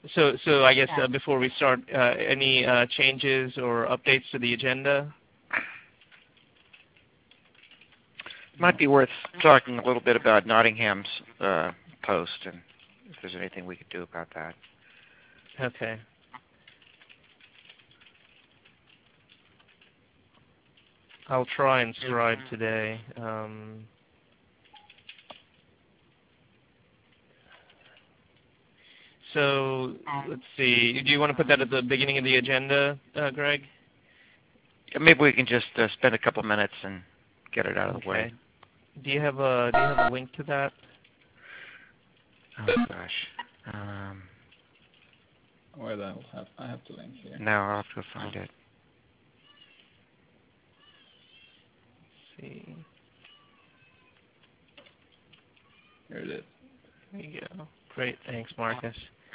So I guess before we start, any changes or updates to the agenda? Might be worth talking a little bit about Nottingham's post and if there's anything we could do about that. Okay. I'll try and scribe today. So let's see. Do you want to put that at the beginning of the agenda, Greg? Maybe we can just spend a couple minutes and get it out of the way. Do you have a link to that? Oh gosh. Well, I have the link here. No, I'll have to find it. Let's see. Here it is. There you go. Great, thanks, Marcus.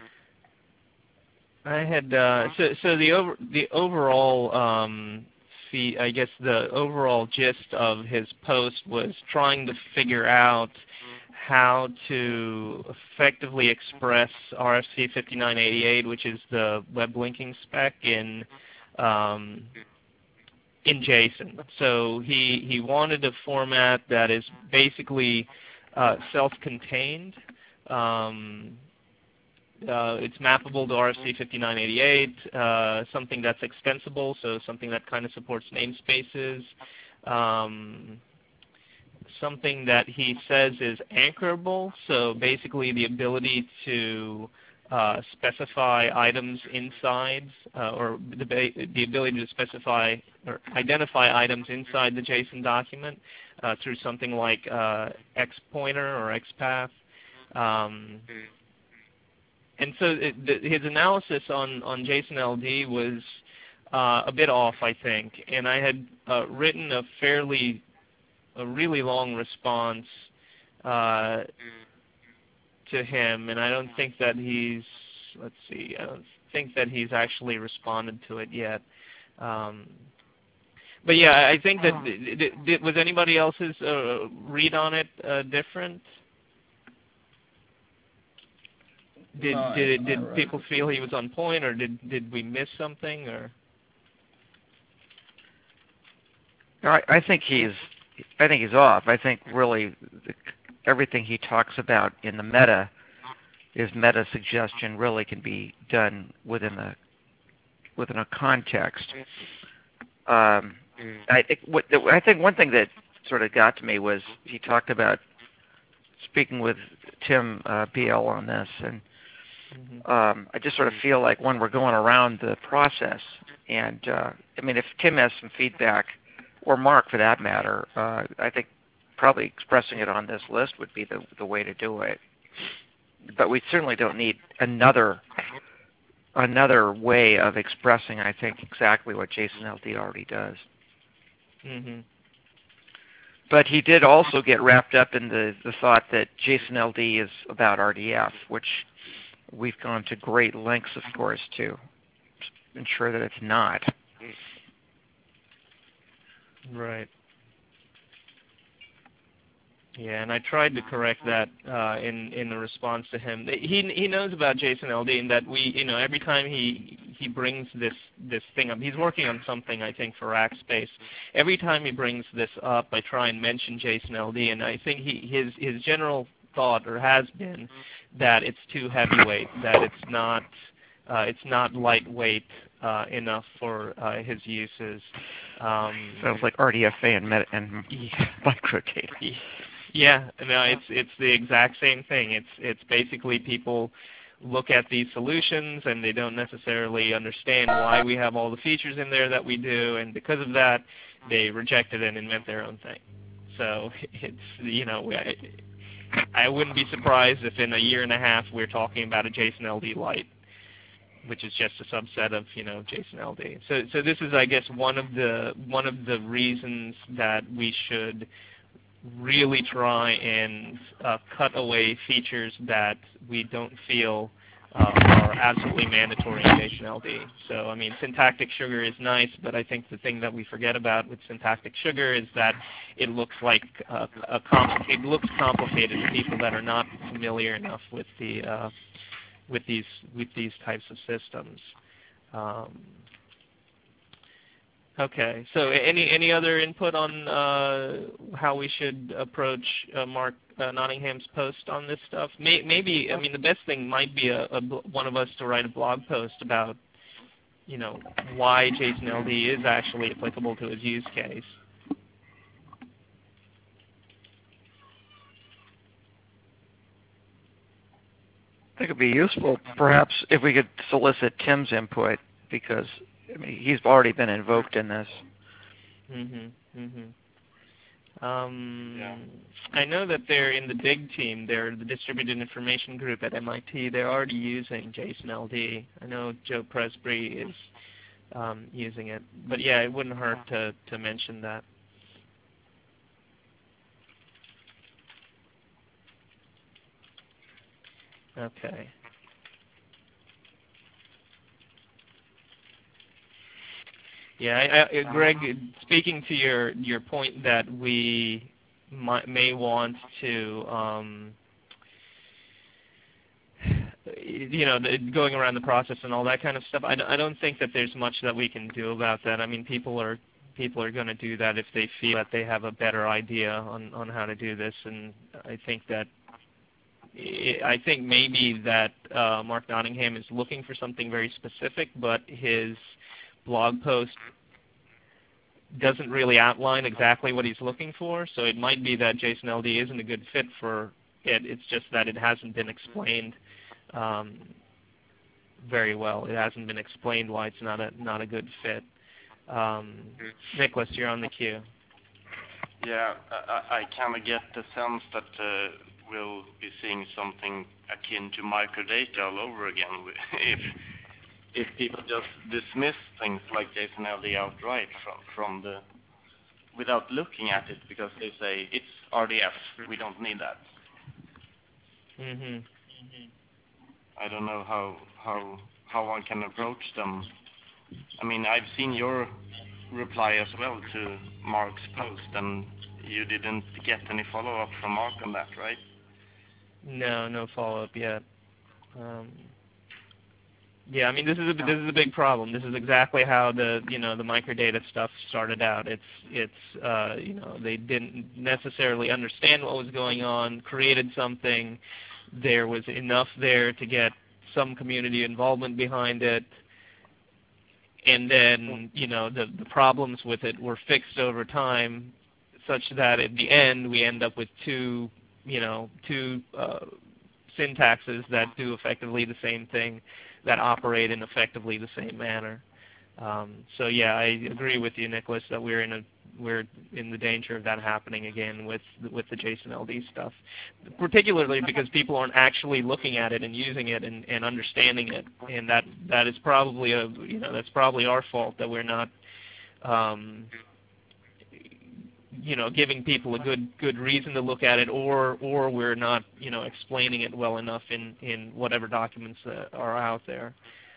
I had so the overall I guess the overall gist of his post was trying to figure out how to effectively express RFC 5988, which is the web linking spec in JSON. So he wanted a format that is basically self-contained. It's mappable to RFC 5988, something that's extensible, so something that kind of supports namespaces, something that he says is anchorable, so basically the ability to specify items inside, or the ability to specify or identify items inside the JSON document through something like XPointer or XPath. And so his analysis on JSON-LD was a bit off, I think. And I had written a really long response to him, and I don't think that I don't think that he's actually responded to it yet. But yeah, I think that was anybody else's read on it different? Did people feel he was on point, or did we miss something, or? I think he's off. I think really everything he talks about in the meta suggestion really can be done within a context. I think one thing that sort of got to me was he talked about speaking with Tim BL on this, and I just sort of feel like when we're going around the process, and I mean, if Tim has some feedback, or Mark for that matter, I think probably expressing it on this list would be the way to do it. But we certainly don't need another way of expressing, I think, exactly what JSON-LD already does. Mm-hmm. But he did also get wrapped up in the thought that JSON-LD is about RDF, which we've gone to great lengths, of course, to ensure that it's not. Right. Yeah, and I tried to correct that in the response to him. He knows about JSON-LD, and that every time he brings this thing up, he's working on something, I think, for Rackspace. Every time he brings this up, I try and mention JSON-LD, and I think his general thought, or has been, that it's too heavyweight, that it's not lightweight enough for his uses. Sounds like RDFA and microdata. Yeah, no, it's the exact same thing. It's basically people look at these solutions and they don't necessarily understand why we have all the features in there that we do, and because of that, they reject it and invent their own thing. So it's I wouldn't be surprised if in a year and a half we're talking about a JSON-LD Lite, which is just a subset of JSON-LD. So this is, I guess, one of the reasons that we should really try and cut away features that we don't feel are absolutely mandatory in JSON-LD. So, I mean, syntactic sugar is nice, but I think the thing that we forget about with syntactic sugar is that it looks like it looks complicated to people that are not familiar enough with the with these types of systems. Okay. So any other input on how we should approach Mark Nottingham's post on this stuff? Maybe, I mean, the best thing might be one of us to write a blog post about, you know, why JSON LD is actually applicable to his use case. I think it'd be useful, perhaps, if we could solicit Tim's input, because I mean, he's already been invoked in this. I know that they're in the DIG team. They're the Distributed Information Group at MIT. They're already using JSON LD. I know Joe Presbury is using it. But yeah, it wouldn't hurt to mention that. Okay. Yeah, Greg, speaking to your point that we may want to, you know, going around the process and all that kind of stuff, I don't think that there's much that we can do about that. I mean, people are going to do that if they feel that they have a better idea on how to do this, and I think maybe that Mark Nottingham is looking for something very specific, but his blog post doesn't really outline exactly what he's looking for, so it might be that JSON LD isn't a good fit for it. It's just that it hasn't been explained very well. It hasn't been explained why it's not a good fit. Nicholas, you're on the queue. Yeah, I kind of get the sense that we'll be seeing something akin to microdata all over again if people just dismiss things like JSON LD outright from the without looking at it, because they say it's RDF, we don't need that. I don't know how one can approach them. I mean, I've seen your reply as well to Mark's post, and you didn't get any follow-up from Mark on that, right? No follow-up yet. Yeah, I mean, this is a big problem. This is exactly how the microdata stuff started out. It's you know, they didn't necessarily understand what was going on, created something. There was enough there to get some community involvement behind it, and then, you know, the problems with it were fixed over time, such that at the end we end up with two syntaxes that do effectively the same thing, that operate in effectively the same manner. So yeah, I agree with you, Nicholas, that we're in the danger of that happening again with the JSON LD stuff, particularly because people aren't actually looking at it and using it and understanding it, and that is probably that's probably our fault that we're not giving people a good reason to look at it, or we're not explaining it well enough in whatever documents are out there.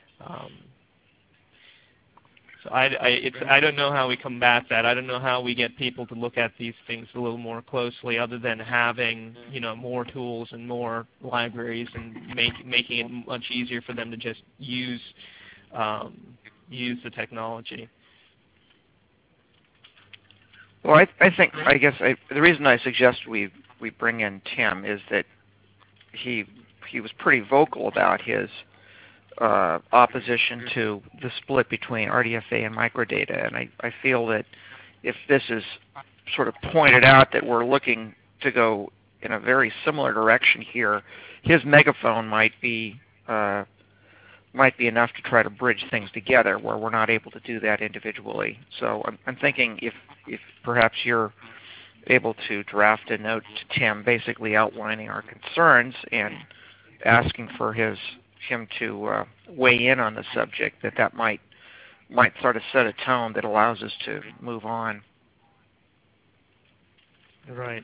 So I don't know how we combat that. I don't know how we get people to look at these things a little more closely, other than having more tools and more libraries and making it much easier for them to just use the technology. Well, I guess the reason I suggest we bring in Tim is that he was pretty vocal about his opposition to the split between RDFA and microdata, and I feel that if this is sort of pointed out that we're looking to go in a very similar direction here, his megaphone might be enough to try to bridge things together where we're not able to do that individually. So I'm thinking if perhaps you're able to draft a note to Tim basically outlining our concerns and asking for him to weigh in on the subject, that might sort of set a tone that allows us to move on. Right.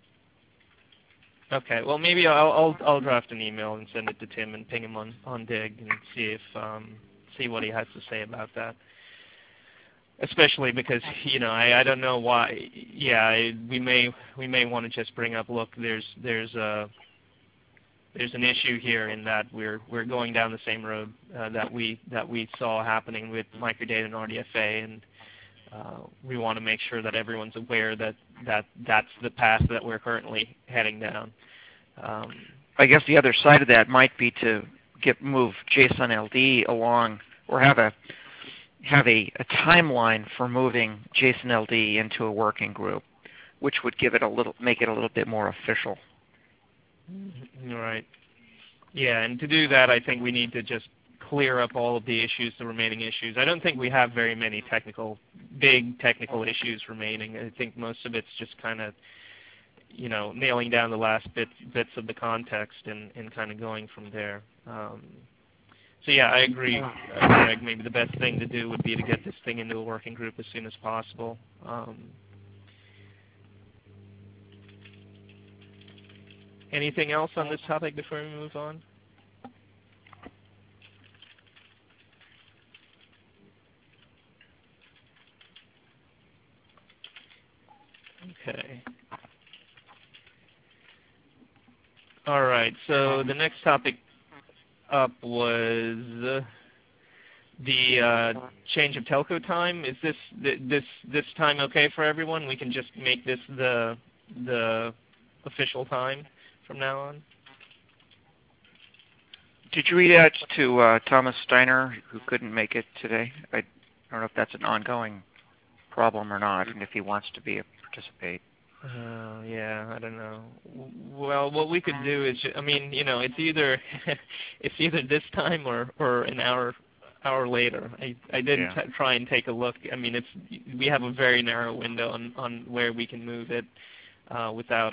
Okay. Well, maybe I'll draft an email and send it to Tim and ping him on Dig and see what he has to say about that. Especially because I don't know why. Yeah, we may want to just bring up. Look, there's there's an issue here in that we're going down the same road that we saw happening with microdata and RDFA, and we want to make sure that everyone's aware that that's the path that we're currently heading down. I guess the other side of that might be to move JSON LD along, or have a timeline for moving JSON LD into a working group, which would make it a little bit more official. Right. Yeah, and to do that, I think we need to just clear up all of the issues, the remaining issues. I don't think we have very many big technical issues remaining. I think most of it's just kind of, nailing down the last bits of the context and kind of going from there. So yeah, I agree, Greg. Maybe the best thing to do would be to get this thing into a working group as soon as possible. Anything else on this topic before we move on? Okay. All right. So the next topic up was the change of telco time. Is this time okay for everyone? We can just make this the official time from now on. Did you read out to Thomas Steiner, who couldn't make it today? I don't know if that's an ongoing problem or not, and if he wants to participate. Yeah, I don't know. Well, what we could do is, it's either this time or an hour later. I did try and take a look. I mean, we have a very narrow window on where we can move it without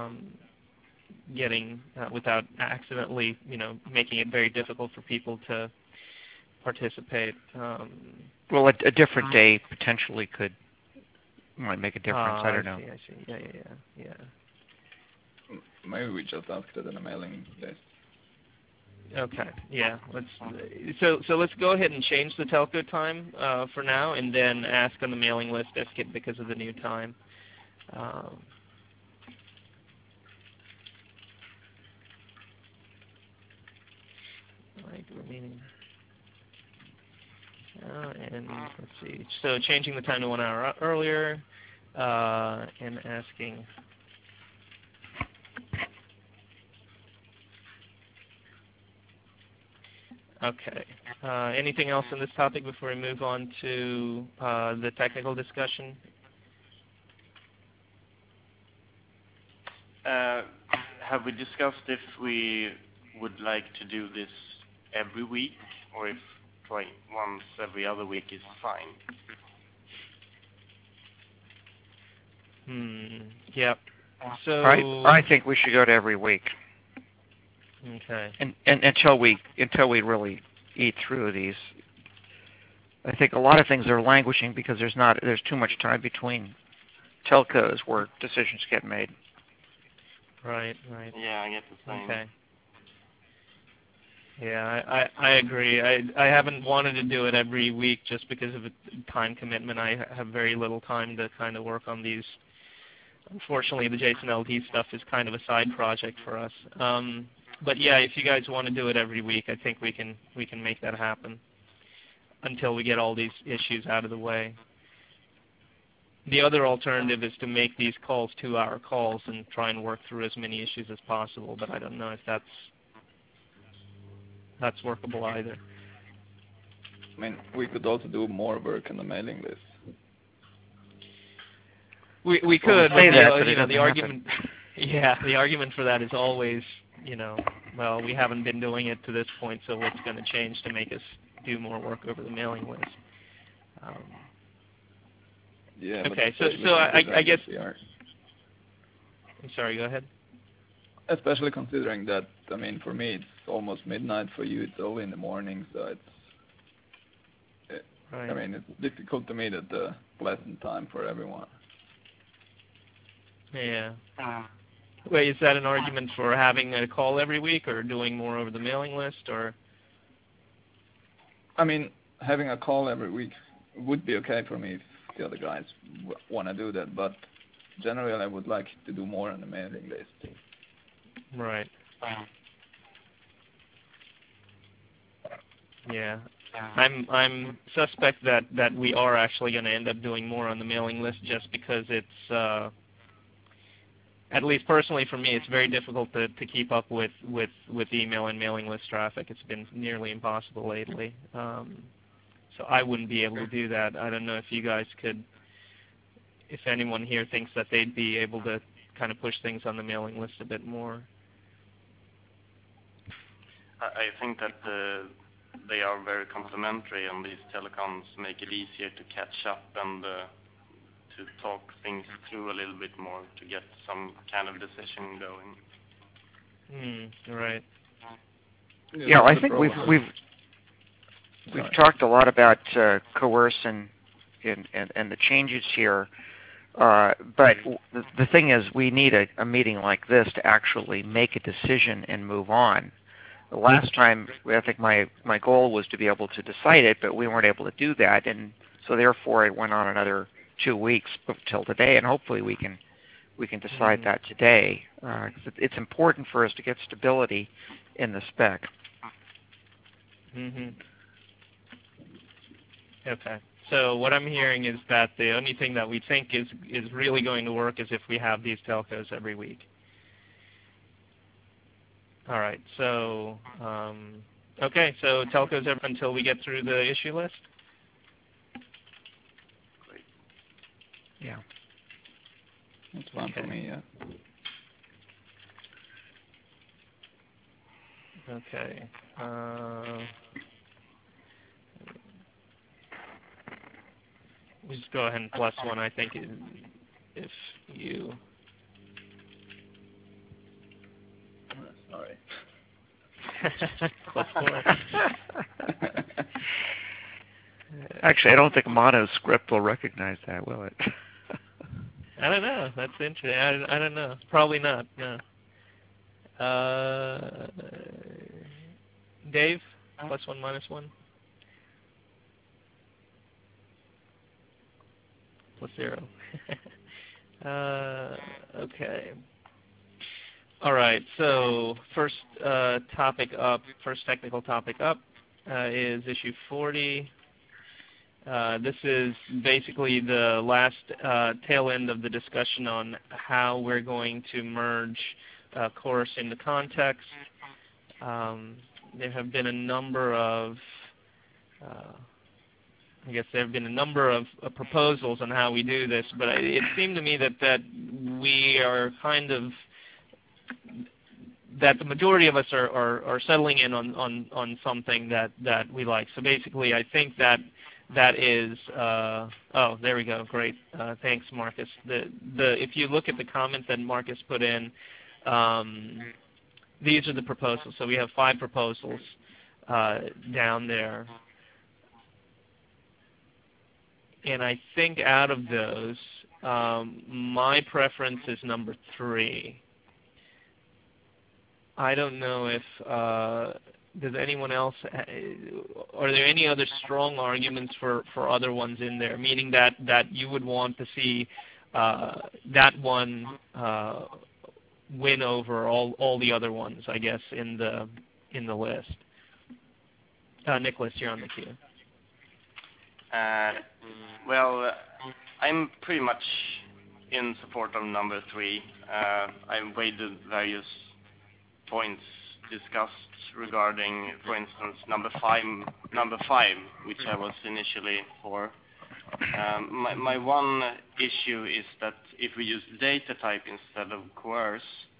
without accidentally, making it very difficult for people to participate. Well, a different day potentially might make a difference. I don't know. I see. Yeah. Maybe we just ask it in a mailing list. Okay. Yeah. So let's go ahead and change the telco time for now, and then ask on the mailing list because of the new time. And let's see. So changing the time to 1 hour earlier, and asking. Okay. Anything else on this topic before we move on to the technical discussion? Have we discussed if we would like to do this every week, or if once every other week is fine? Yep. So I think we should go to every week. Okay. And until we really eat through these, I think a lot of things are languishing because there's too much time between telcos where decisions get made. Right. Yeah, I get the same. Okay. Yeah, I agree. I haven't wanted to do it every week just because of a time commitment. I have very little time to kind of work on these. Unfortunately, the JSON LD stuff is kind of a side project for us. But yeah, if you guys want to do it every week, I think we can make that happen until we get all these issues out of the way. The other alternative is to make these calls 2-hour calls and try and work through as many issues as possible, but I don't know if that's workable either. I mean, we could also do more work on the mailing list. We could, but the argument, the argument for that is always, well, we haven't been doing it to this point, so what's going to change to make us do more work over the mailing list? Okay, so I guess. I'm sorry. Go ahead. Especially considering that, I mean, for me it's almost midnight. For you, it's early in the morning, so right. I mean, it's difficult to meet at a pleasant time for everyone. Yeah. Wait, is that an argument for having a call every week, or doing more over the mailing list, or? I mean, having a call every week would be okay for me if the other guys want to do that, but generally I would like to do more on the mailing list. Right. Yeah. I'm suspect that we are actually going to end up doing more on the mailing list, just because it's at least personally for me, it's very difficult to keep up with email and mailing list traffic. It's been nearly impossible lately. So I wouldn't be able to do that. I don't know if you guys could, if anyone here thinks that they'd be able to kind of push things on the mailing list a bit more. I think that they are very complementary, and these telecoms make it easier to catch up and to talk things through a little bit more to get some kind of decision going. Right. Yeah, I think we've talked a lot about coerce and the changes here, but the thing is, we need a meeting like this to actually make a decision and move on. The last time, I think my goal was to be able to decide it, but we weren't able to do that, and so therefore it went on another 2 weeks till today, and hopefully we can decide that today. It's important for us to get stability in the spec. Okay. So what I'm hearing is that the only thing that we think is really going to work is if we have these telcos every week. All right. So, okay. So telcos every until we get through the issue list? Great. Yeah. That's fine for me, yeah. Okay. We just go ahead and +1, I think, if you... Sorry. +4. Actually, I don't think monoscript will recognize that, will it? I don't know. That's interesting. I don't know. Probably not. No. Dave, +1, -1. +0. Okay. All right. So first first technical topic up is issue 40. This is basically the last tail end of the discussion on how we're going to merge course into context. There have been a number of proposals on how we do this, but it seemed to me that we are kind of that the majority of us are settling in on something that we like. So basically, I think that is oh, there we go. Great, thanks, Marcus. If you look at the comment that Marcus put in, these are the proposals. So we have 5 proposals down there. And I think out of those, my preference is number 3. I don't know if, does anyone else, are there any other strong arguments for other ones in there, meaning that you would want to see that one win over all the other ones, I guess, in the list? Nicholas, you're on the queue. Well, I'm pretty much in support of number 3. I weighed the various points discussed regarding, for instance, number 5, which I was initially for. My one issue is that if we use data type instead of coerce,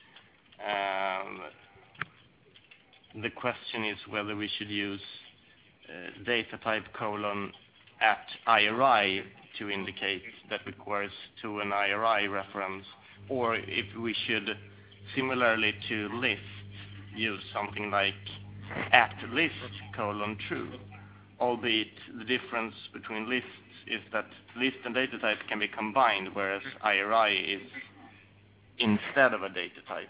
the question is whether we should use data type : at IRI to indicate that we coerce to an IRI reference, or if we should, similarly to list, use something like at list : true, albeit the difference between lists is that list and data type can be combined, whereas IRI is instead of a data type.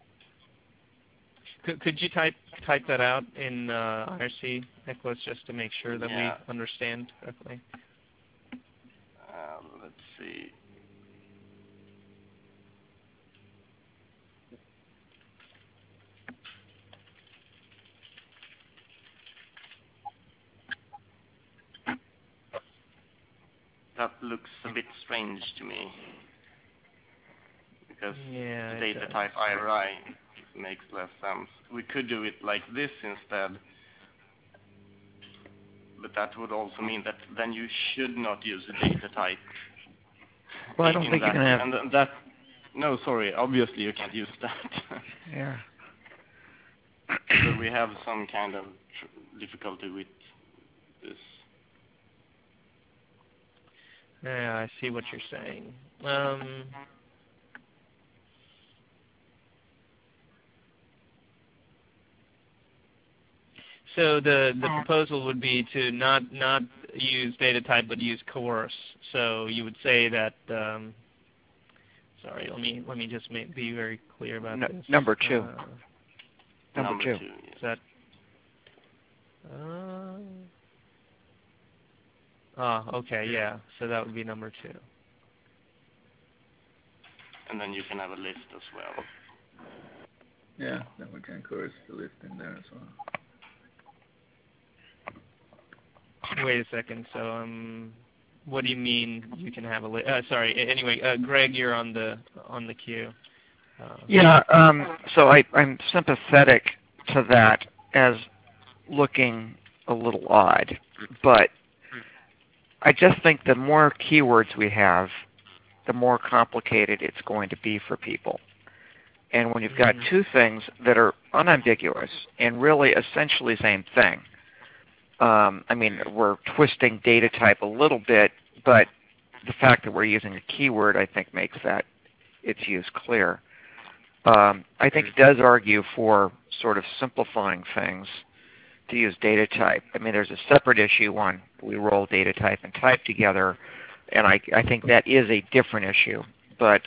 Could you type that out in IRC, Nicholas, just to make sure that we understand correctly? Let's see. that looks a bit strange to me. Because Yeah, data does. type IRI makes less sense. We could do it like this instead, but that would also mean that then you should not use a data type. Well, I don't think you can have. And that. No, sorry. Obviously, you can't use that. Yeah. So we have some kind of difficulty with this. Yeah, I see what you're saying. So the proposal would be to not use data type but use coerce. So you would say that. Sorry, let me just be very clear about this. Number two. Number two. Is that? Okay, yeah. So that would be number 2. And then you can have a list as well. Yeah, then we can coerce the list in there as well. Wait a second. So what do you mean you can have a list? Sorry. Anyway, Greg, you're on the queue. Yeah. So I'm sympathetic to that as looking a little odd, but I just think the more keywords we have, the more complicated it's going to be for people. And when you've got two things that are unambiguous and really essentially the same thing, I mean, we're twisting data type a little bit, but the fact that we're using a keyword, I think, makes that its use clear. I think it does argue for sort of simplifying things to use data type. I mean, there's a separate issue on we roll data type and type together, and I think that is a different issue. But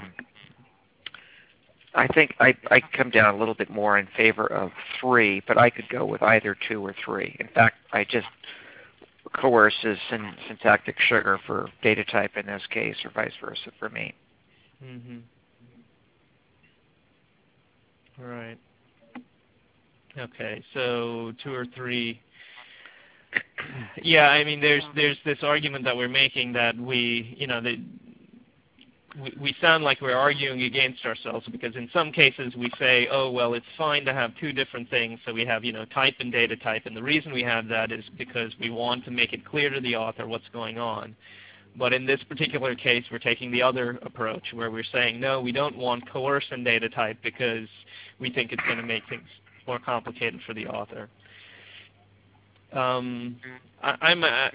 I think I come down a little bit more in favor of 3, but I could go with either 2 or 3. In fact, I just coerce is syntactic sugar for data type in this case, or vice versa for me. Mm-hmm. Right. Okay, so 2 or 3. Yeah, I mean, there's this argument that we're making that we sound like we're arguing against ourselves, because in some cases we say, oh, well, it's fine to have 2 different things, so we have, type and data type, and the reason we have that is because we want to make it clear to the author what's going on. But in this particular case, we're taking the other approach, where we're saying, no, we don't want coerce and data type because we think it's going to make things more complicated for the author. I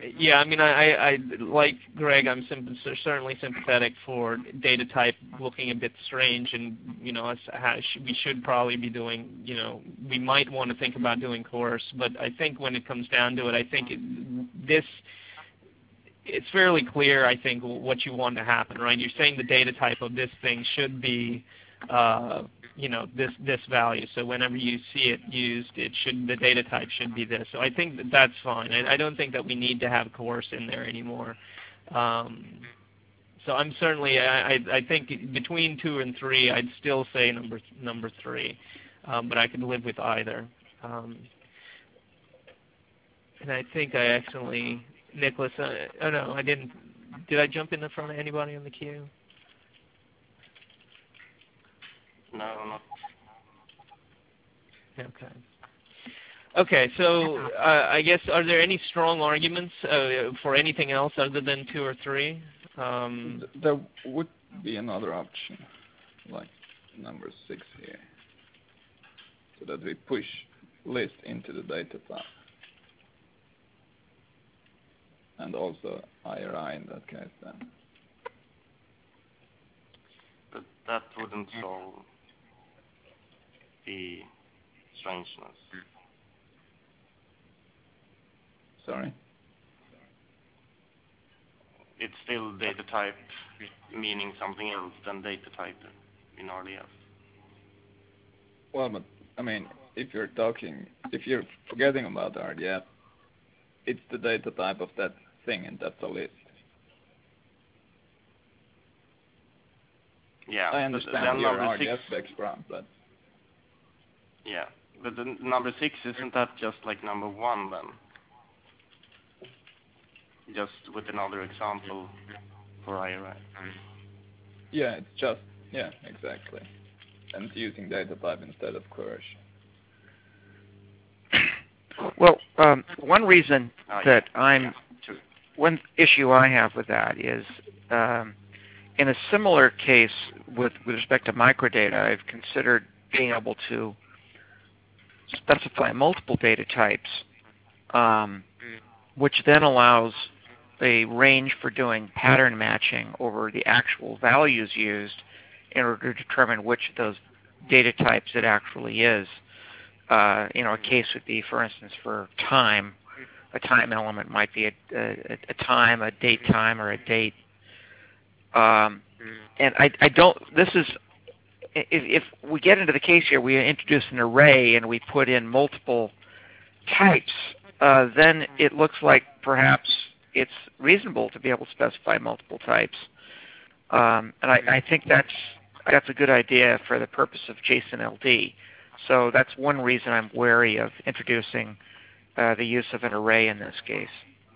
like Greg. I'm certainly sympathetic for data type looking a bit strange, and we should probably be doing. We might want to think about doing coerce, but I think when it comes down to it, I think it's fairly clear. I think what you want to happen, right? You're saying the data type of this thing should be. This value. So whenever you see it used, the data type should be this. So I think that's fine. I don't think that we need to have coerce in there anymore. So I'm certainly, I think between 2 and 3, I'd still say number 3, but I could live with either. And I think I accidentally, Nicholas. Oh no, I didn't. Did I jump in front of anybody on the queue? No, not. Okay, so I guess, are there any strong arguments for anything else other than 2 or 3? There would be another option, like number 6 here, so that we push list into the data type. And also IRI in that case then. But that wouldn't solve the strangeness. Sorry? It's still data type meaning something else than data type in RDF. Well, but I mean, if you're forgetting about RDF, it's the data type of that thing, and that's a list. Yeah, I understand your RDF background, but... Yeah, but the number 6, isn't that just like number 1 then? just with another example for IRI. Yeah, it's just, yeah, exactly. And it's using data type instead of coercion. Well, one reason that True. one issue I have with that is, in a similar case with respect to microdata, I've considered being able to specify multiple data types, which then allows a range for doing pattern matching over the actual values used in order to determine which of those data types it actually is. A case would be, for instance, for time. A time element might be a time, a date time, or a date. And I don't. This is if we get into the case here, we introduce an array and we put in multiple types. Then it looks like perhaps it's reasonable to be able to specify multiple types. And I think that's a good idea for the purpose of JSON LD. So that's one reason I'm wary of introducing the use of an array in this case.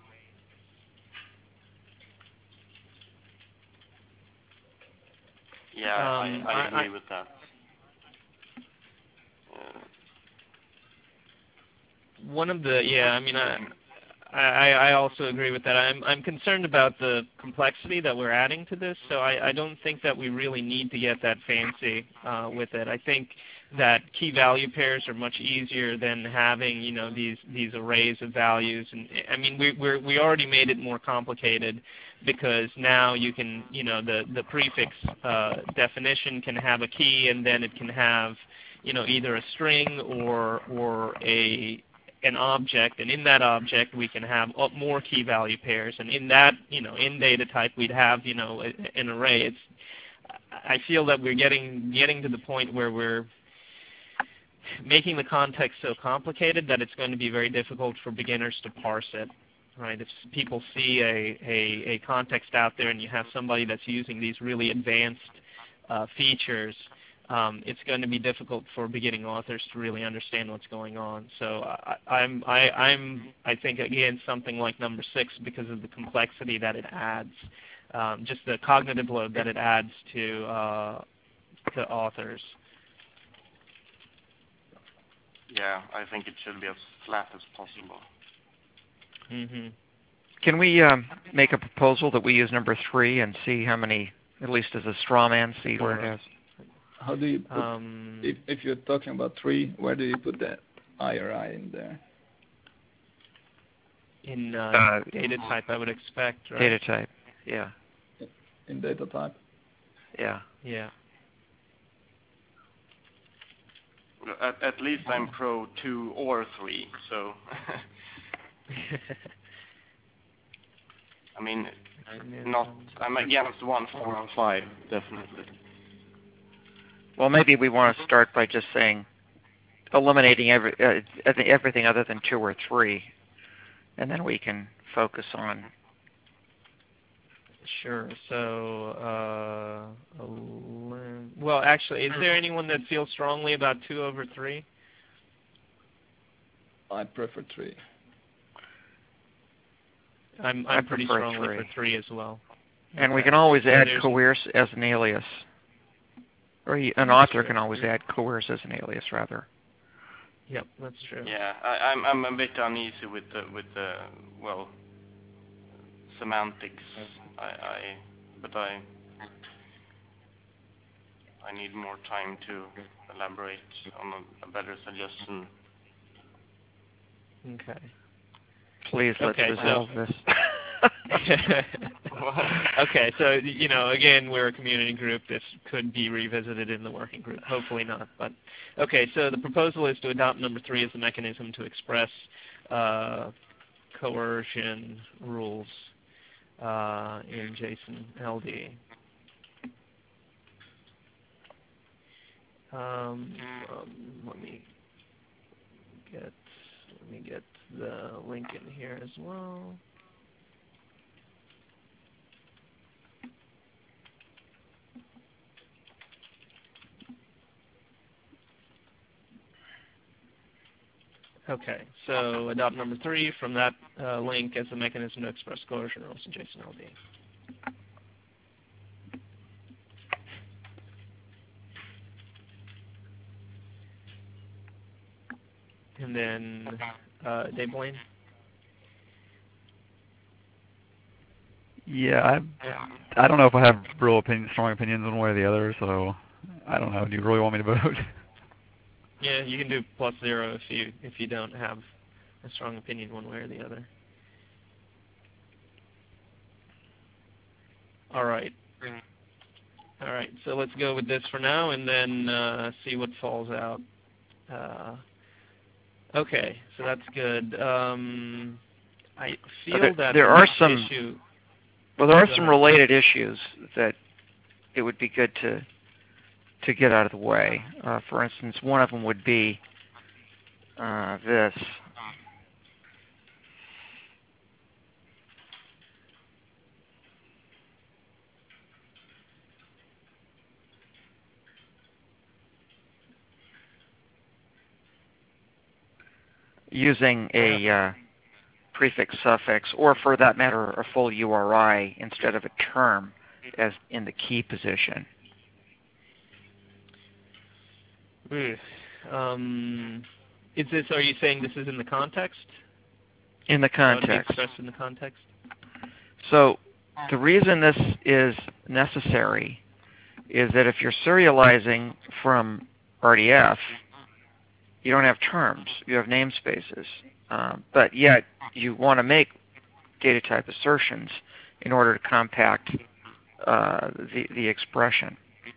Yeah, I agree with that. One of the, yeah, I mean, I also agree with that. I'm concerned about the complexity that we're adding to this, so I don't think that we really need to get that fancy with it. I think that key value pairs are much easier than having, these arrays of values. And I mean, we already made it more complicated because now you can, the prefix definition can have a key, and then it can have, either a string or an object, and in that object we can have more key value pairs, and in that, in data type we'd have, an array. I feel that we're getting to the point where we're making the context so complicated that it's going to be very difficult for beginners to parse it. Right? If people see a context out there and you have somebody that's using these really advanced features, it's going to be difficult for beginning authors to really understand what's going on. So I think again something like number 6 because of the complexity that it adds, just the cognitive load that it adds to authors. Yeah, I think it should be as flat as possible. Mm-hmm. Can we make a proposal that we use number 3 and see how many, at least as a straw man, see where it has? How do you put, if you're talking about 3, where do you put that IRI in there? In data type, I would expect, right? Data type, yeah. In data type? Yeah. Yeah. At least I'm pro 2 or 3, so... I mean, I'm against 1, 4, and 5, definitely. Well, maybe we want to start by just saying, eliminating everything other than 2 or 3, and then we can focus on... Sure. So, well, actually, is there anyone that feels strongly about 2 over 3? I prefer 3. I'm pretty prefer strongly 3. for 3 as well. And okay. we can always So add coerce as an alias. Or an author can always add coerce as an alias, rather. Yep, that's true. Yeah, I'm a bit uneasy with the semantics. But I need more time to elaborate on a better suggestion. Okay. Please, let's resolve this. Okay, so, again, we're a community group. This could be revisited in the working group. Hopefully not. But okay, so the proposal is to adopt number 3 as the mechanism to express coercion rules in JSON LD. Let me get the link in here as well. Okay, so adopt number 3 from that link as the mechanism to express coercion rules in JSON-LD. And then Dave Blaine. Yeah, I don't know if I have strong opinions one way or the other, so I don't know. Do you really want me to vote? Yeah, you can do +0 if you don't have a strong opinion one way or the other. All right. All right, so let's go with this for now and then see what falls out. Okay, so that's good. I feel that there are some issue. Well, there are some related issues that it would be good to get out of the way. For instance, one of them would be this. Using a prefix, suffix, or for that matter, a full URI instead of a term as in the key position. Is this? Are you saying this is in the context? In the context. Expressed in the context. So the reason this is necessary is that if you're serializing from RDF, you don't have terms, you have namespaces, but yet you want to make data type assertions in order to compact the expression.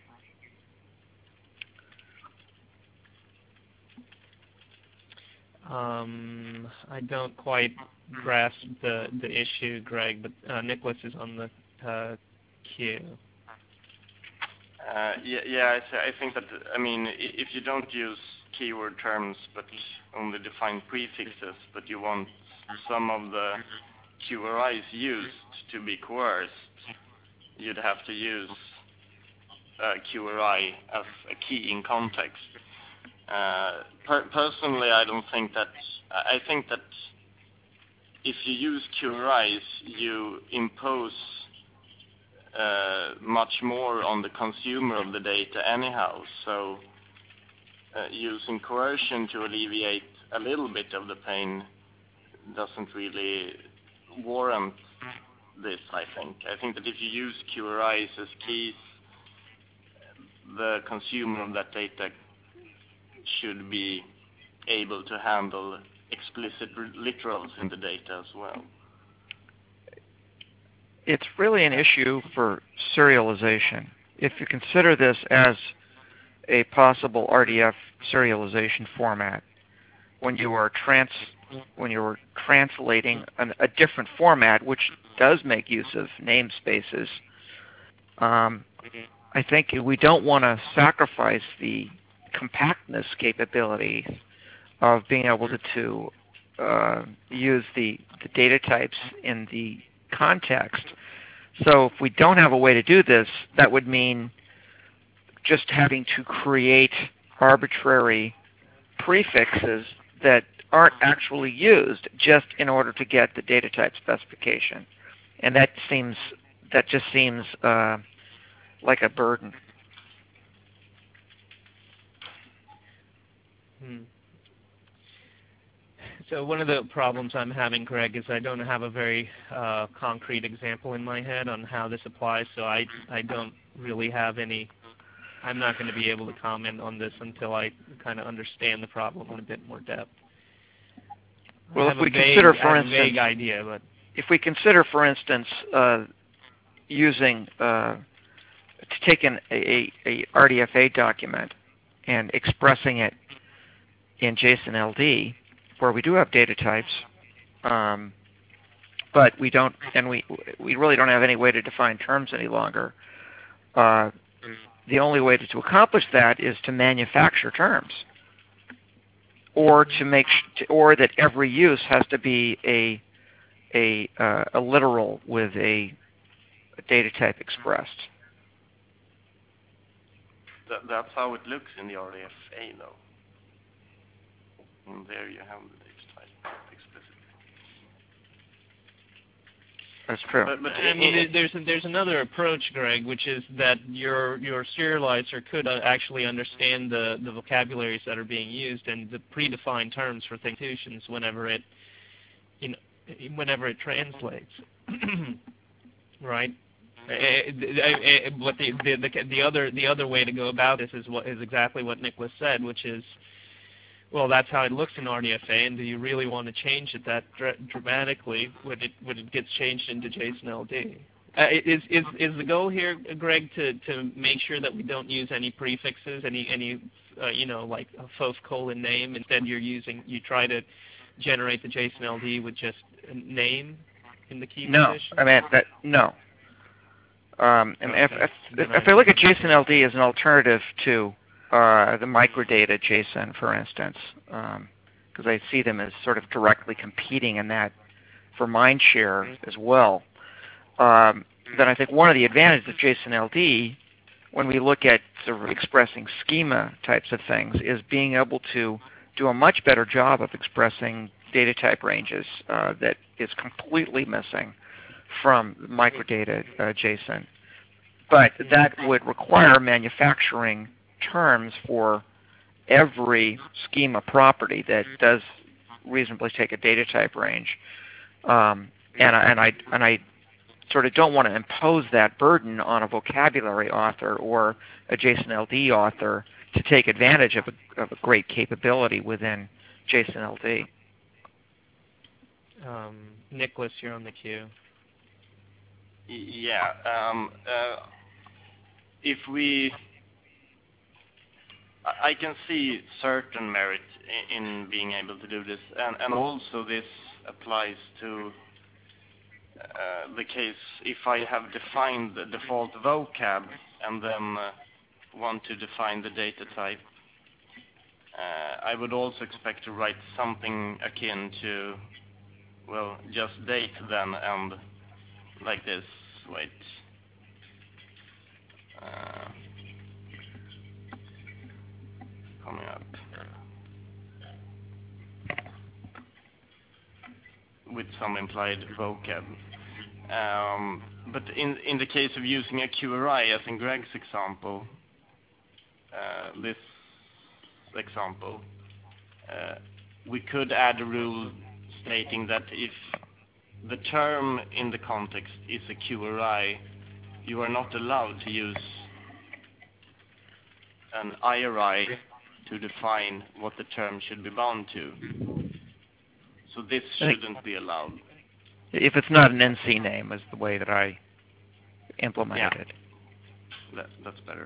I don't quite grasp the issue, Greg, but Nicholas is on the queue. I think that, I mean, if you don't use keyword terms but only define prefixes, but you want some of the QRIs used to be coerced, you'd have to use QRI as a key in context. Personally, I don't think that. I think that if you use QRIs, you impose much more on the consumer of the data anyhow. So using coercion to alleviate a little bit of the pain doesn't really warrant this, I think. I think that if you use QRIs as keys, the consumer of that data should be able to handle explicit literals in the data as well. It's really an issue for serialization. If you consider this as a possible RDF serialization format, when you are translating a different format, which does make use of namespaces, I think we don't want to sacrifice the compactness capability of being able to use the data types in the context. So if we don't have a way to do this, that would mean just having to create arbitrary prefixes that aren't actually used just in order to get the data type specification. And that just seems like a burden. So one of the problems I'm having, Greg, is I don't have a very concrete example in my head on how this applies, so I don't really have any. I'm not going to be able to comment on this until I kind of understand the problem in a bit more depth. Well, if we consider, for instance, vague idea, but if we consider, for instance, using to take a RDFA document and expressing it in JSON-LD, where we do have data types, but we don't, and we really don't have any way to define terms any longer. The only way to accomplish that is to manufacture terms, or to make, or that every use has to be a literal with a data type expressed. That's how it looks in the RDFA, though. And there you have the data. That's true. But I mean, there's another approach, Greg, which is that your serializer could actually understand the vocabularies that are being used and the predefined terms for institutions whenever it translates, right? But the other way to go about this is exactly what Nicholas said, which is, well, that's how it looks in RDFA, and do you really want to change it that dramatically when it gets changed into JSON-LD? Is the goal here, Greg, to make sure that we don't use any prefixes, any like a FOF colon name? Instead, you try to generate the JSON-LD with just a name in the key position? I mean no. And if I look at JSON-LD as an alternative to the microdata JSON, for instance, because I see them as sort of directly competing in that for mindshare as well, then I think one of the advantages of JSON-LD, when we look at sort of expressing schema types of things, is being able to do a much better job of expressing data type ranges that is completely missing from microdata JSON. But that would require manufacturing terms for every schema property that does reasonably take a data type range, and I sort of don't want to impose that burden on a vocabulary author or a JSON-LD author to take advantage of a great capability within JSON-LD. Nicholas, you're on the queue. Yeah. I can see certain merit in being able to do this, and also this applies to the case if I have defined the default vocab and then want to define the data type. I would also expect to write something akin to, well, just date then and like this. Wait. Coming up with some implied vocab. But in the case of using a QRI, as in Greg's example, this example, we could add a rule stating that if the term in the context is a QRI, you are not allowed to use an IRI to define what the term should be bound to. So this shouldn't be allowed. If it's not an NC name, is the way that I implemented it. That's better.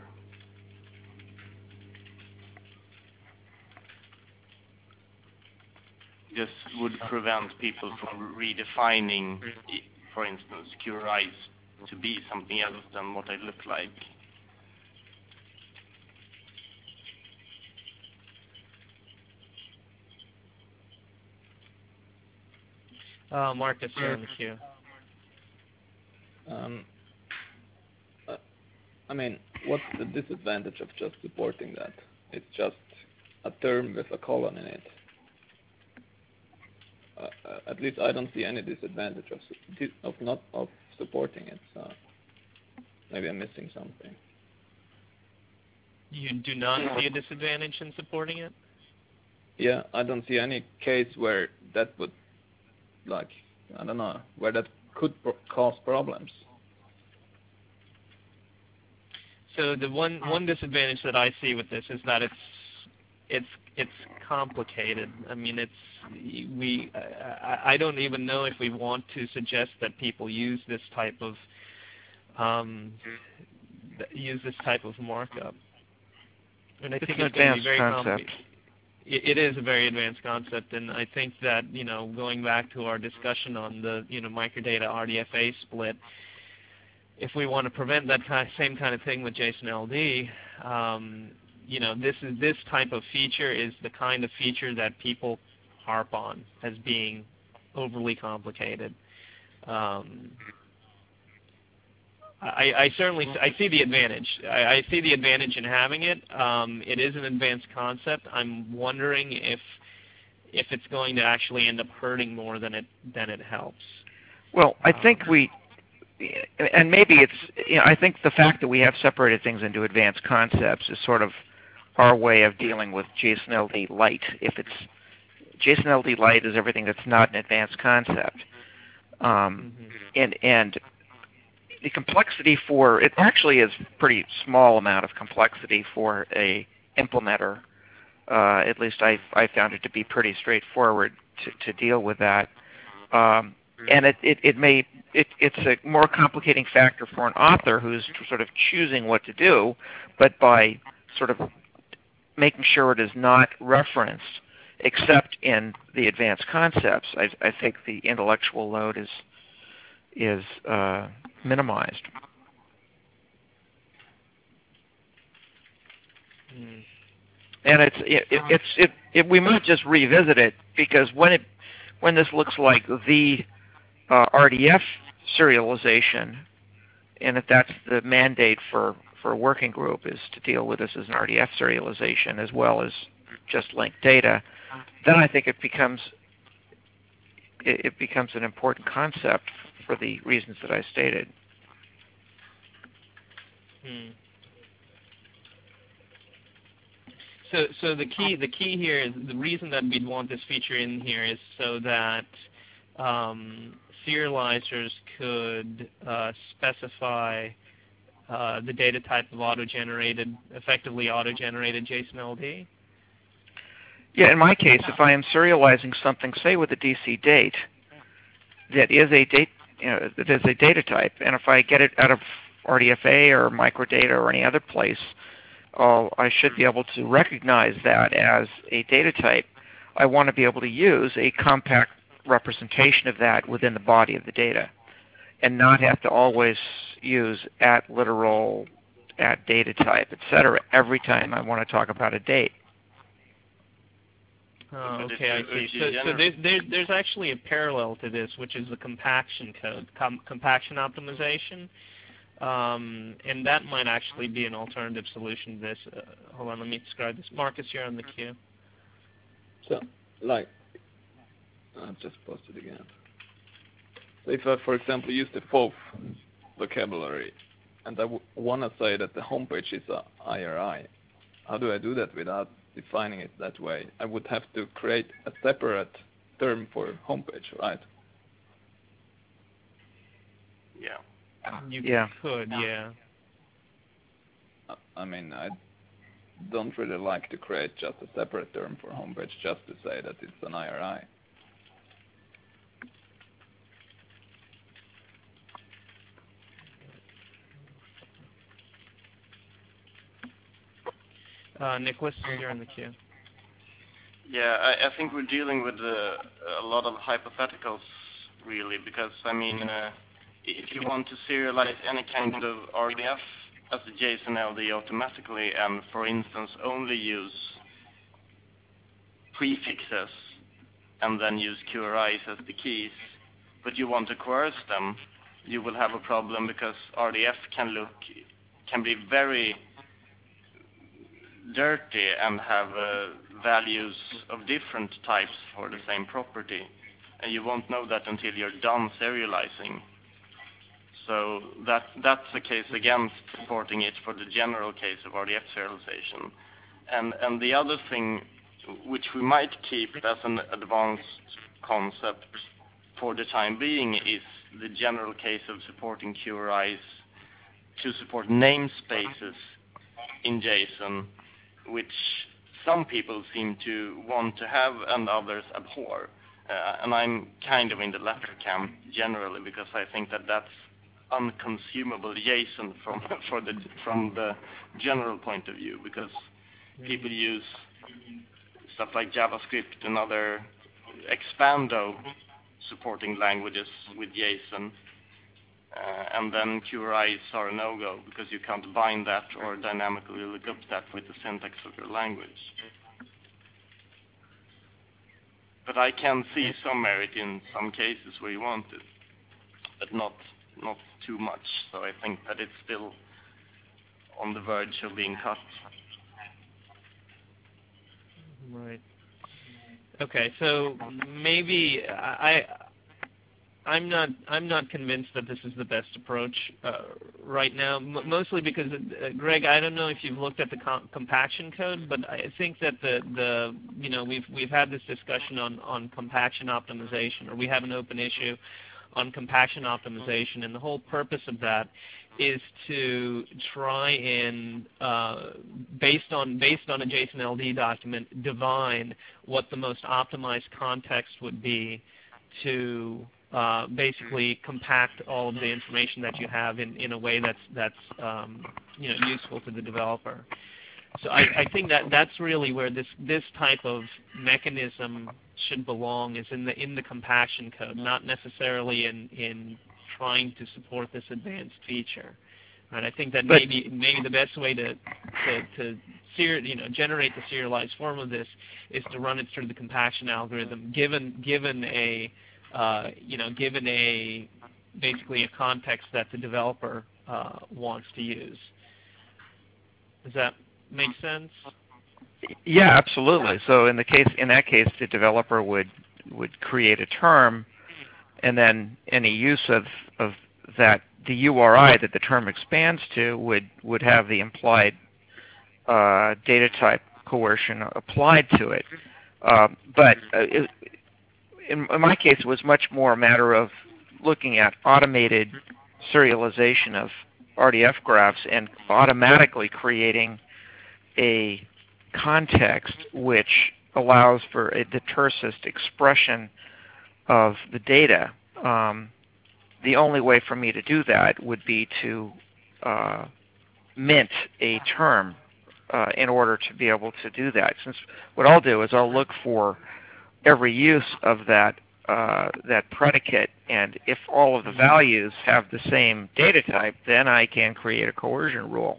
This would prevent people from redefining, for instance, QRIs to be something else than what they look like. Marcus, you're on the queue. I mean, what's the disadvantage of just supporting that? It's just a term with a colon in it. At least I don't see any disadvantage of supporting it. So maybe I'm missing something. You do not see a disadvantage in supporting it? Yeah, I don't see any case where that would, like, I don't know, where that could cause problems. So the one disadvantage that I see with this is that it's complicated. I mean, I don't even know if we want to suggest that people use this type of markup. And I think it's going to be very complicated. It is a very advanced concept, and I think that, going back to our discussion on the, microdata RDFA split, if we want to prevent that same kind of thing with JSON-LD, this type of feature is the kind of feature that people harp on as being overly complicated. I see the advantage. I see the advantage in having it. It is an advanced concept. I'm wondering if it's going to actually end up hurting more than it helps. Well, I think and maybe it's, I think the fact that we have separated things into advanced concepts is sort of our way of dealing with JSON LD Lite. If it's JSON LD Lite is everything that's not an advanced concept, and the complexity for it actually is pretty small amount of complexity for a implementer. At least I found it to be pretty straightforward to deal with that. And it's a more complicating factor for an author who's sort of choosing what to do, but by sort of making sure it is not referenced except in the advanced concepts, I think the intellectual load is minimized. And we might just revisit it, because when this looks like the RDF serialization, and if that's the mandate for a working group, is to deal with this as an RDF serialization as well as just linked data, then I think it becomes an important concept for the reasons that I stated. So the key here is, the reason that we'd want this feature in here is so that serializers could specify the data type of effectively auto-generated JSON LD. Yeah, in my case, if I am serializing something, say with a DC date, that is a data type, and if I get it out of RDFA or microdata or any other place, I should be able to recognize that as a data type. I want to be able to use a compact representation of that within the body of the data, and not have to always use @literal, @data type, etc. every time I want to talk about a date. Oh, okay, I see. So there's actually a parallel to this, which is the compaction code, compaction optimization. And that might actually be an alternative solution to this. Hold on, let me describe this. Marcus, you're on the queue. So, like, I'll just post it again. So if I, for example, use the FOF vocabulary, and I want to say that the homepage is a IRI, how do I do that without defining it that way? I would have to create a separate term for homepage, right? Yeah. You could, yeah. I mean, I don't really like to create just a separate term for homepage just to say that it's an IRI. Nicholas, you're in the queue. Yeah, I think we're dealing with a lot of hypotheticals, really, because, I mean, if you want to serialize any kind of RDF as a JSON LD automatically, and, for instance, only use prefixes and then use QRIs as the keys, but you want to coerce them, you will have a problem, because RDF can be very dirty and have values of different types for the same property, and you won't know that until you're done serializing. So that's the case against supporting it for the general case of RDF serialization. And the other thing which we might keep as an advanced concept for the time being is the general case of supporting QRIs to support namespaces in JSON, which some people seem to want to have and others abhor. And I'm kind of in the latter camp generally, because I think that that's unconsumable JSON from the general point of view, because people use stuff like JavaScript and other Expando supporting languages with JSON, and then QRIs are a no-go, because you can't bind that or dynamically look up that with the syntax of your language. But I can see some merit in some cases where you want it, but not too much. So I think that it's still on the verge of being cut. Right. Okay, so maybe I'm not convinced that this is the best approach right now. Mostly because, Greg, I don't know if you've looked at the compaction code, but I think that the we've had this discussion on compaction optimization, or we have an open issue on compaction optimization, and the whole purpose of that is to try and based on a JSON LD document, divine what the most optimized context would be to basically compact all of the information that you have in a way that's useful to the developer. So I think that's really where this type of mechanism should belong, is in the compaction code, not necessarily in trying to support this advanced feature. Right? I think that maybe the best way to generate the serialized form of this is to run it through the compaction algorithm, given a basically a context that the developer wants to use. Does that make sense? Yeah, absolutely. So in that case, the developer would create a term, and then any use of that, the URI that the term expands to would have the implied data type coercion applied to it. But in my case, it was much more a matter of looking at automated serialization of RDF graphs and automatically creating a context which allows for a detersive expression of the data. The only way for me to do that would be to mint a term in order to be able to do that. Since what I'll do is I'll look for every use of that predicate, and if all of the values have the same data type, then I can create a coercion rule.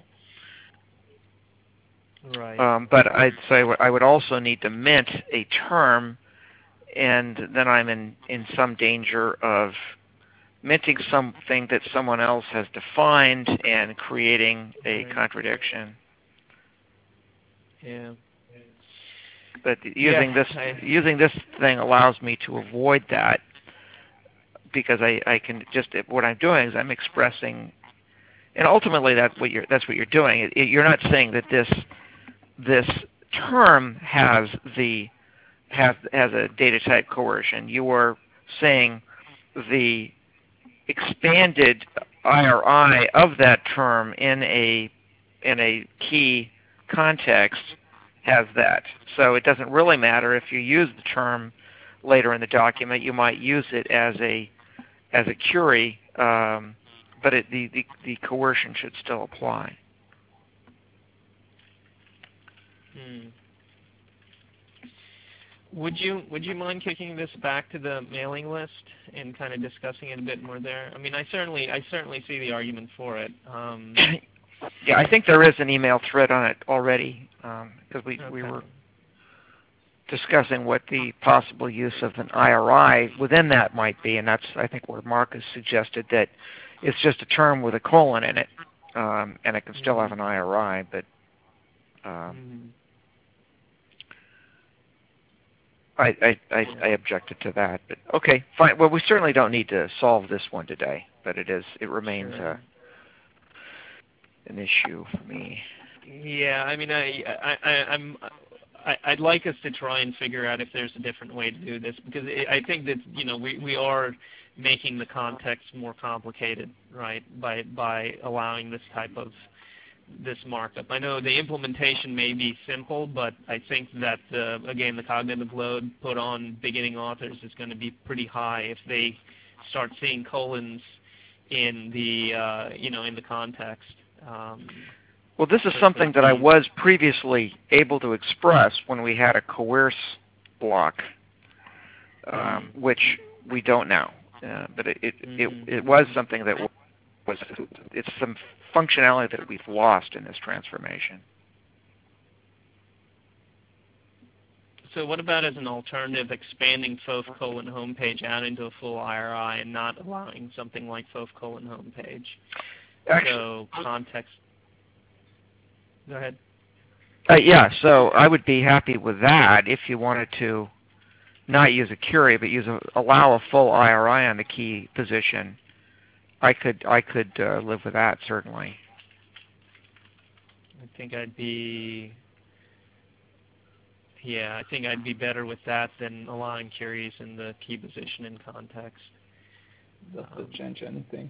Right. But I'd say I would also need to mint a term, and then I'm in some danger of minting something that someone else has defined and creating a contradiction. Yeah. But using this thing allows me to avoid that, because I can just, what I'm doing is I'm expressing, and ultimately that's what you're doing. You're not saying that this term has a data type coercion. You are saying the expanded IRI of that term in a key context has that. So it doesn't really matter if you use the term later in the document. You might use it as a query, but the coercion should still apply. Would you mind kicking this back to the mailing list and kind of discussing it a bit more there? I mean, I certainly see the argument for it. Yeah, I think there is an email thread on it already, because we were discussing what the possible use of an IRI within that might be, and that's, I think, where Marcus suggested that it's just a term with a colon in it, and it can still have an IRI, but I objected to that. But okay, fine. Well, we certainly don't need to solve this one today, but it remains an issue for me. Yeah, I mean, I'd like us to try and figure out if there's a different way to do this, because I think that we are making the context more complicated, right, by allowing this type of markup. I know the implementation may be simple, but I think that again, the cognitive load put on beginning authors is going to be pretty high if they start seeing colons in the in the context. Well, this is something that I was previously able to express when we had a coerce block, which we don't now. But it was something that it's some functionality that we've lost in this transformation. So what about as an alternative, expanding FOF colon homepage out into a full IRI and not allowing something like FOF colon homepage? Actually, so context. Go ahead. Yeah, so I would be happy with that if you wanted to not use a query, but allow a full IRI on the key position, I could live with that, certainly. I think I'd be better with that than allowing queries in the key position in context. Does that change anything?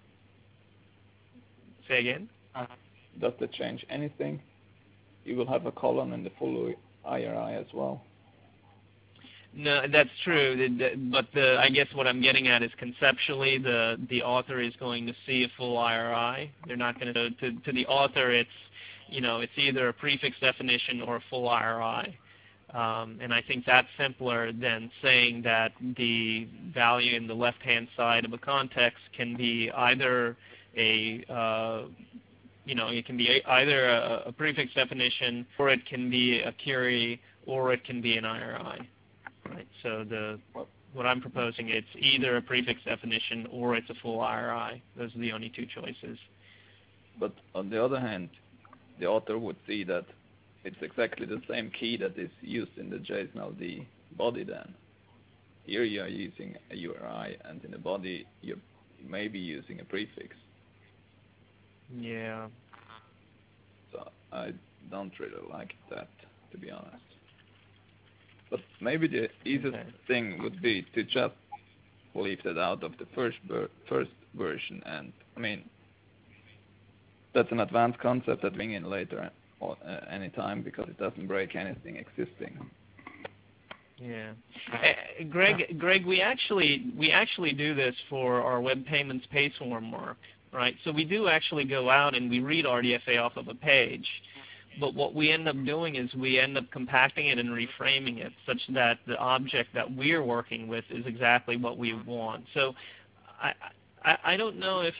Say again? Does that change anything? You will have a column in the full IRI as well. No, that's true. But I guess what I'm getting at is conceptually, the author is going to see a full IRI. They're not going to the author. It's it's either a prefix definition or a full IRI. And I think that's simpler than saying that the value in the left-hand side of a context can be either it can be either a prefix definition, or it can be a query, or it can be an IRI. Right. So what I'm proposing, it's either a prefix definition or it's a full IRI. Those are the only two choices. But on the other hand, the author would see that it's exactly the same key that is used in the JSON-LD body then. Here you are using a URI, and in the body you may be using a prefix. Yeah. So I don't really like that, to be honest. But maybe the easiest thing would be to just leave that out of the first version, and I mean that's an advanced concept that bring in later or any time because it doesn't break anything existing. Yeah, Greg, we actually do this for our web payments PaySwarm work, right? So we do actually go out and we read RDFA off of a page, but what we end up doing is we end up compacting it and reframing it such that the object that we're working with is exactly what we want. So I don't know if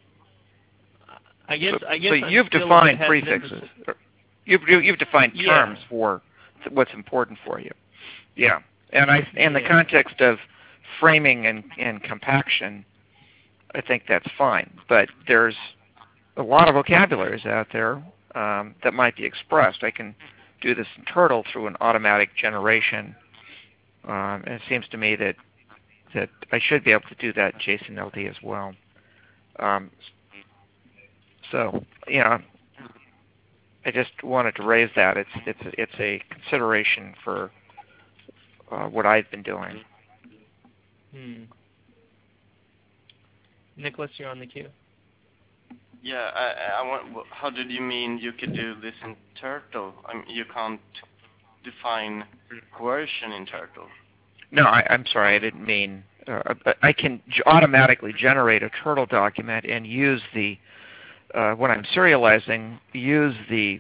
I guess so you've defined prefixes. You've defined terms for what's important for you. Yeah, and in the context of framing and compaction, I think that's fine. But there's a lot of vocabularies out there that might be expressed. I can do this in Turtle through an automatic generation, and it seems to me that I should be able to do that in JSON-LD as well. So I just wanted to raise that. It's a consideration for what I've been doing. Nicholas, you're on the queue. Yeah, I want. How did you mean you could do this in Turtle? I mean, you can't define coercion in Turtle. No, I'm sorry. I didn't mean. I can automatically generate a Turtle document and use the when I'm serializing, use the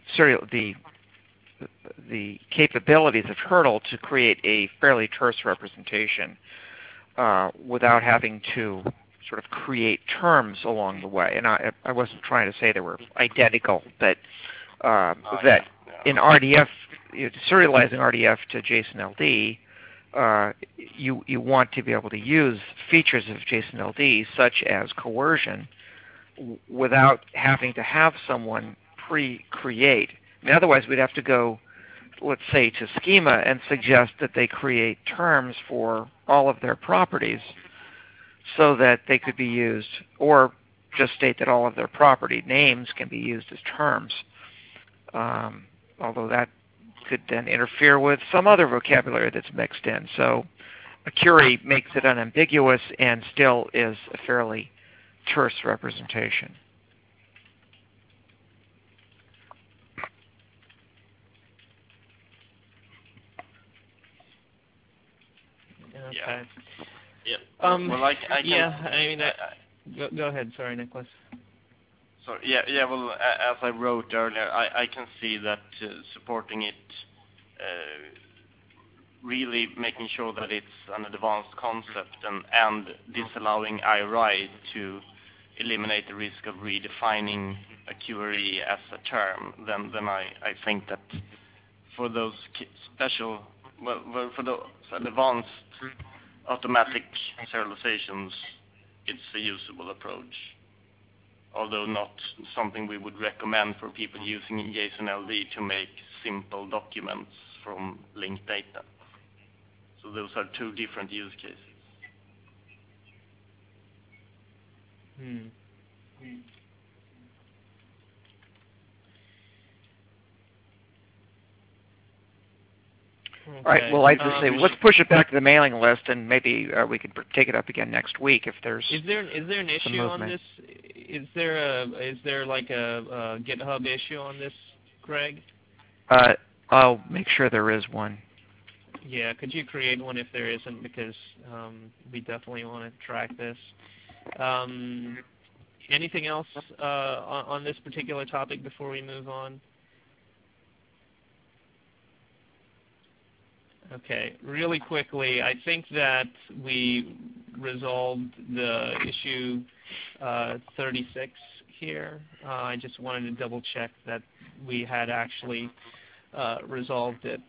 capabilities of Turtle to create a fairly terse representation without having to sort of create terms along the way. And I wasn't trying to say they were identical, but that in RDF, serializing RDF to JSON-LD, you want to be able to use features of JSON-LD such as coercion without having to have someone pre-create. I mean, otherwise we'd have to go, let's say, to Schema and suggest that they create terms for all of their properties so that they could be used, or just state that all of their property names can be used as terms. Although that could then interfere with some other vocabulary that's mixed in. So a query makes it unambiguous and still is a fairly terse representation. Okay. Yeah. Well, I can. Go ahead. Sorry, Nicholas. So yeah. Well, as I wrote earlier, I can see that supporting it, really making sure that it's an advanced concept and disallowing IRI to eliminate the risk of redefining a query as a term. Then I think that for those special, for those advanced automatic serializations, it's a usable approach, although not something we would recommend for people using JSON-LD to make simple documents from linked data. So those are two different use cases. All right. Well, I'd just say let's push it back to the mailing list, and maybe we could take it up again next week if there's. Is there an issue on this? Is there like a GitHub issue on this, Greg? I'll make sure there is one. Yeah, could you create one if there isn't, because we definitely want to track this. Anything else on this particular topic before we move on? Okay, really quickly, I think that we resolved the issue 36 here. I just wanted to double check that we had actually resolved it.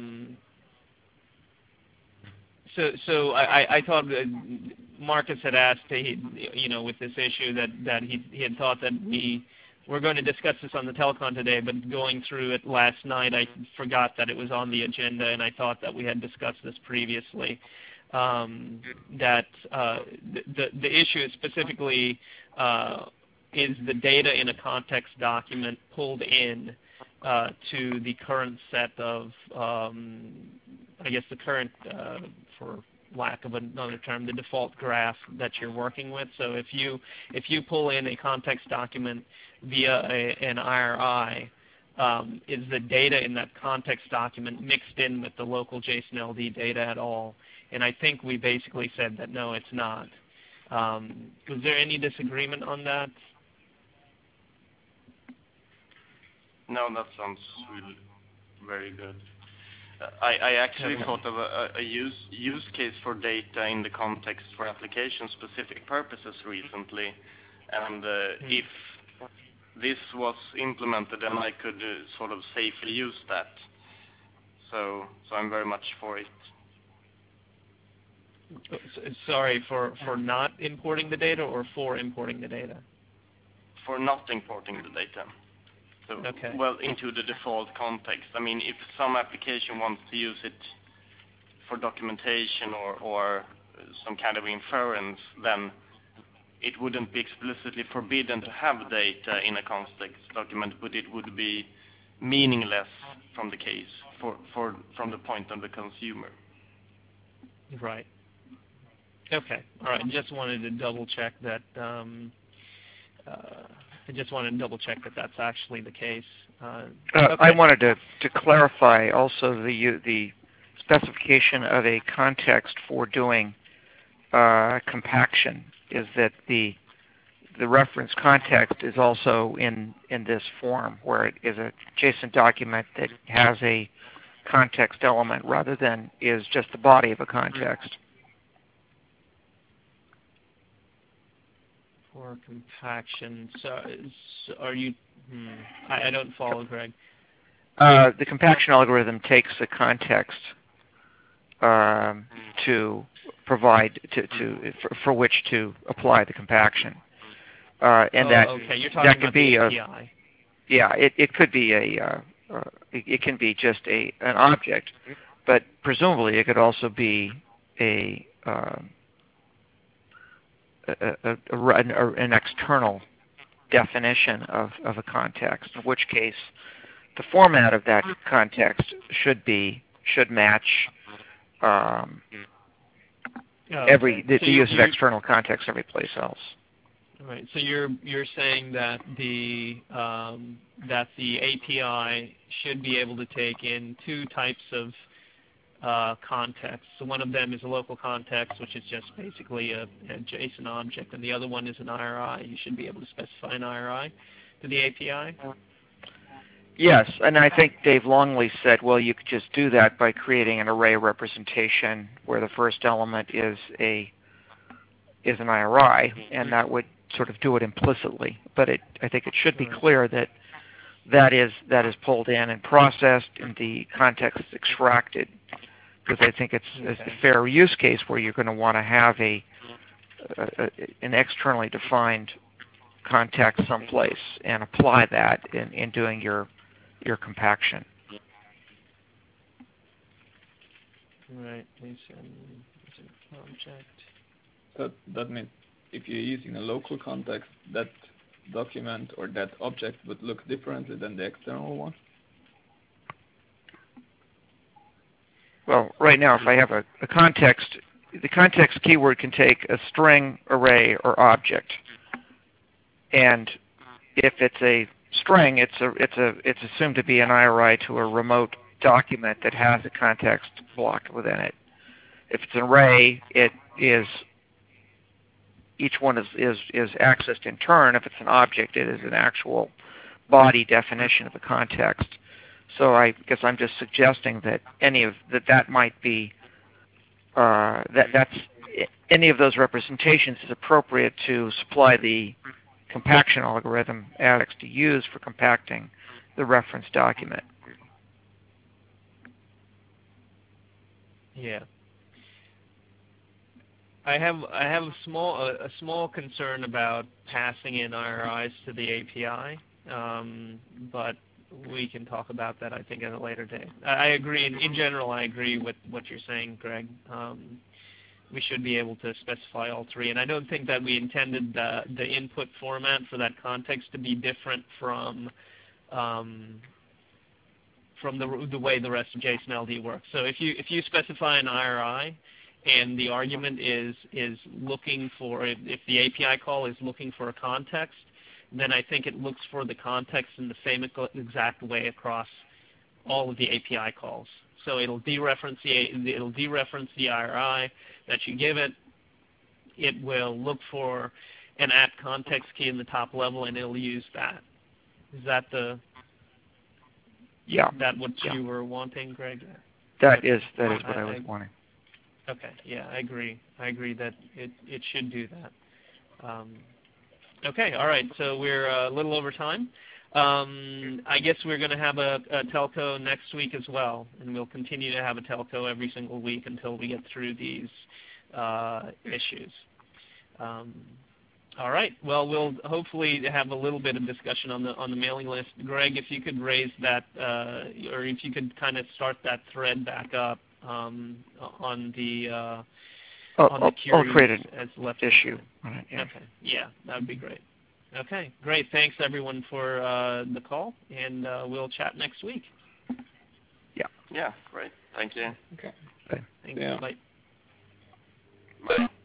So I thought Marcus had asked, with this issue that he had thought that we were going to discuss this on the telecon today, but going through it last night, I forgot that it was on the agenda, and I thought that we had discussed this previously. That the issue is specifically is the data in a context document pulled in to the current set of, I guess the current, for lack of another term, the default graph that you're working with. So if you pull in a context document via an IRI, is the data in that context document mixed in with the local JSON LD data at all? And I think we basically said that no, it's not. Was there any disagreement on that? No, that sounds really very good. I actually thought of a use case for data in the context for application-specific purposes recently, and if this was implemented, then I could sort of safely use that. So I'm very much for it. Sorry, for not importing the data or for importing the data? For not importing the data. So, okay. Well, into the default context. I mean, if some application wants to use it for documentation or some kind of inference, then it wouldn't be explicitly forbidden to have data in a context document, but it would be meaningless from the case, from the point of the consumer. Right. Okay. All right. Just wanted to double check that. I just wanted to double check that that's actually the case. Okay. I wanted to clarify also the specification of a context for doing compaction is that the reference context is also in this form, where it is a JSON document that has a context element rather than is just the body of a context. For compaction, so are you? I don't follow, Greg. The compaction algorithm takes the context to provide for which to apply the compaction, and okay. You're talking that could about be the API. It could be it can be just an object, but presumably it could also be an external definition of a context, in which case the format of that context should match the use of external context every place else. All right. So you're saying that the API should be able to take in two types of context. So one of them is a local context, which is just basically a JSON object, and the other one is an IRI. You should be able to specify an IRI to the API? Yes, and I think Dave Longley said, well, you could just do that by creating an array representation where the first element is an IRI, and that would sort of do it implicitly. But I think it should be clear that is pulled in and processed, and the context is extracted, because I think it's a fair use case where you're going to want to have an externally defined context someplace and apply that in doing your compaction. Right. It's an object. So that means if you're using a local context, that document or that object would look differently than the external one? Well, right now, if I have a context, the context keyword can take a string, array, or object. And if it's a string, it's assumed to be an IRI to a remote document that has a context block within it. If it's an array, it is each one is accessed in turn. If it's an object, it is an actual body definition of a context. So I guess I'm just suggesting that that might be that's any of those representations is appropriate to supply the compaction algorithm Alex to use for compacting the reference document. Yeah. I have a small concern about passing in IRIs to the API, but we can talk about that, I think, at a later date. I agree. In general, I agree with what you're saying, Greg. We should be able to specify all three, and I don't think that we intended the input format for that context to be different from the way the rest of JSON-LD works. So if you specify an IRI and the argument is looking for, if the API call is looking for a context, then I think it looks for the context in the same exact way across all of the API calls. So it'll dereference the IRI that you give it. It will look for an @context key in the top level, and it'll use that. Is that what you were wanting, Greg? That is what I was wanting. Okay. Yeah, I agree. I agree that it should do that. Okay, all right, so we're a little over time. I guess we're going to have a telco next week as well, and we'll continue to have a telco every single week until we get through these issues. All right, well, we'll hopefully have a little bit of discussion on the mailing list. Greg, if you could raise that, or if you could kind of start that thread back up on the I'll create an as left issue on it. Yeah. Okay. Yeah, that would be great. Okay, great. Thanks, everyone, for the call, and we'll chat next week. Yeah, great. Thank you. Okay. Thanks. Yeah. Bye. Bye.